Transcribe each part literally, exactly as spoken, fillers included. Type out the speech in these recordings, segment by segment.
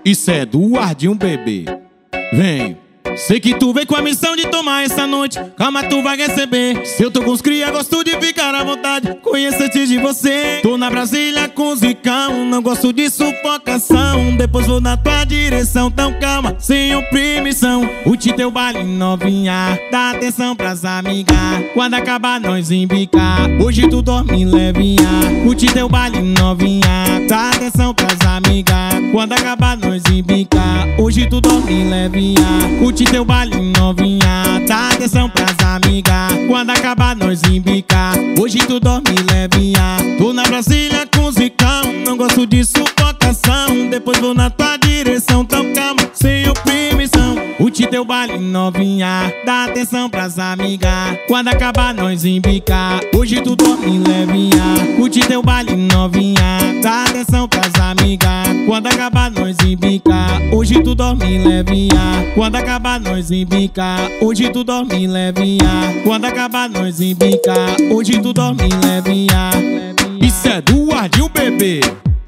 Isso é do Ardinho, bebê. Vem. Sei que tu veio com a missão de tomar essa noite, calma, tu vai receber. Se eu tô com os cria, gosto de ficar à vontade, conheço antes de você. Tô na Brasília com os ricão, não gosto de sufocação. Depois vou na tua direção, então calma, sem oprimição. Curte teu baile novinha, dá atenção pras amigas. Quando acabar nós embicar, hoje tu dorme levinha. Curte teu baile novinha, dá atenção pras amigas. Quando acabar nós embicar, hoje tu dorme levinha. Curte teu baile novinha, dá atenção pras amigas. Quando acabar nós embicar, hoje tu dorme levinha. Tô na Brasília com os ricão, não gosto de sufocação. Depois vou na tua direção, então calma, sem oprimição. Curte teu baile novinha, dá atenção pras amigas. Quando acabar nós embicar, hoje tu dorme levinha. Curte teu baile novinha, dá atenção pras amigas. Quando acabar nós embicar, hoje tu dorme levinha. Quando acabar nós embicar, hoje tu dorme levinha. Quando acabar nós embicar, hoje tu dorme levinha. Isso é do Ardinho, bebê.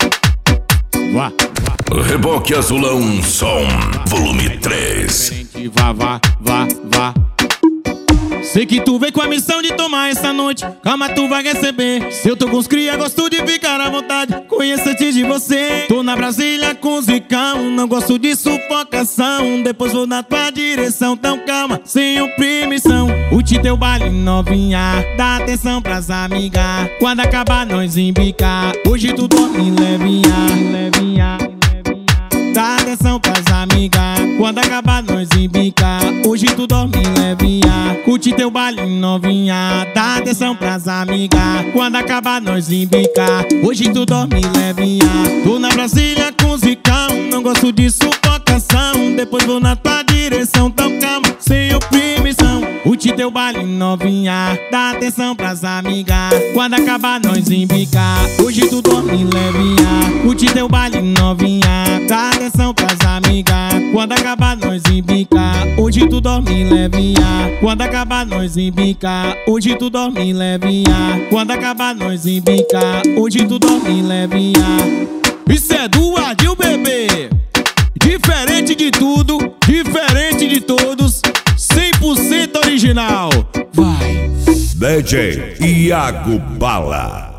Vá. Reboque Azulão Som, volume três. Vá, vá, vá, vá. Sei que tu veio com a missão de tomar essa noite, calma, tu vai receber. Se eu tô com os cria, gosto de ficar à vontade, conheço antes de você. Tô na Brasília com os ricão, não gosto de sufocação. Depois vou na tua direção, então calma, sem oprimição. Curte teu baile novinha, dá atenção pras amigas. Quando acabar nós embicar, hoje tu dorme levinha, levinha. Dá atenção pras amigas. Quando acabar nós embicar, hoje tu dorme levinha. Curte teu baile novinha, dá atenção pras amigas. Quando acabar nós embicar, hoje tu dorme levinha. Tô na Brasília com os ricão, não gosto de sufocação. Depois vou na tua direção, então calma, sem oprimição. Curte teu baile novinha, dá atenção pras amigas. Quando acabar nós embicar, hoje tu dorme levinha. Curte teu baile novinha, dá atenção pras amigas. Quando acabar nós embicar, hoje tu dorme levinha. Quando acabar nós embicar, hoje tu dorme levinha. Quando acabar nós embicar, hoje tu dorme levinha. Isso é do Ardinho, bebê. Diferente de tudo, diferente de todos, cem por cento original. Vai. D J Iago Bala.